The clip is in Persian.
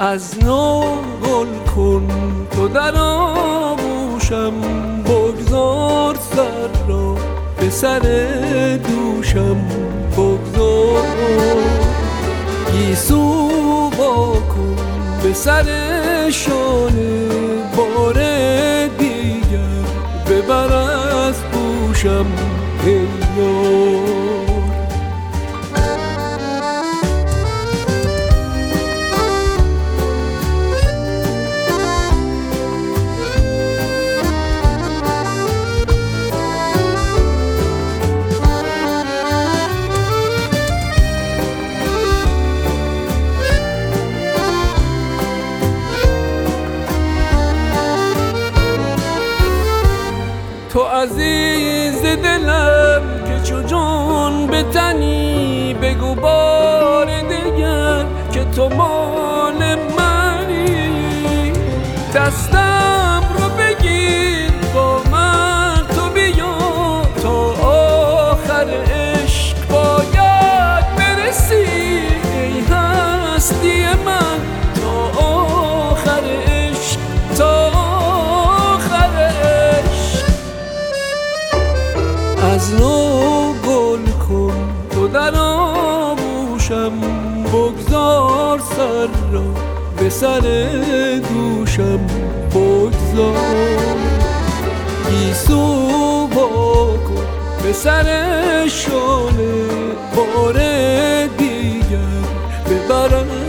از نو گل کن تو در آغوشم، بگذار سر را به سر دوشم بگذار. گیسو وا کن به سر شانه، بار دیگر ببر از گوشم ای یار. تو عزیز دلم که چو جان به تنی، بگو بار دیگر که تو مال منی. دستم رو بگیر با من تو بیا، تا آخر عشق باید برسی ای هستی من. تا آخر عشق، تا از نو گل کن تو در آغوشم، بگذار سر را به سر دوشم بگذار. گیسو وا کن به سر شانه، بار دیگر ببرم